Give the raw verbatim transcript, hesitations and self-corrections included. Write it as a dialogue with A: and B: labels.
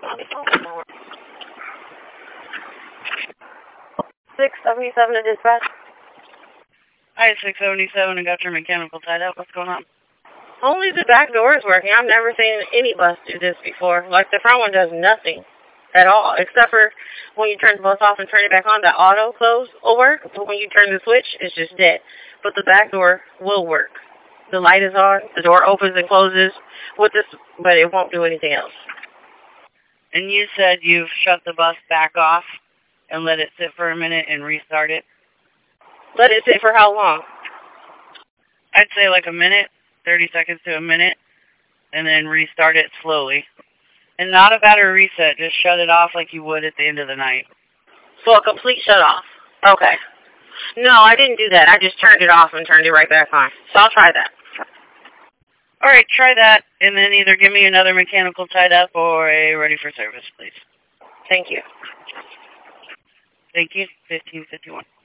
A: six seventy-seven to dispatch.
B: Hi, six seventy-seven. I got your mechanical tied up. What's going on?
A: Only the back door is working. I've never seen any bus do this before. Like, the front one does nothing at all, except for when you turn the bus off and turn it back on, the auto close will work. But when you turn the switch, it's just dead. But the back door will work. The light is on. The door opens and closes with this, but it won't do anything else.
B: And you said you've shut the bus back off and let it sit for a minute and restart it?
A: Let it sit for how long?
B: I'd say like a minute, thirty seconds to a minute, and then restart it slowly. And not a battery reset, just shut it off like you would at the end of the night.
A: So a complete shut off. Okay. No, I didn't do that. I just turned it off and turned it right back on. So I'll try that.
B: All right, try that, and then either give me another mechanical tied up or a ready for service, please.
A: Thank you.
B: Thank you. fifteen fifty-one.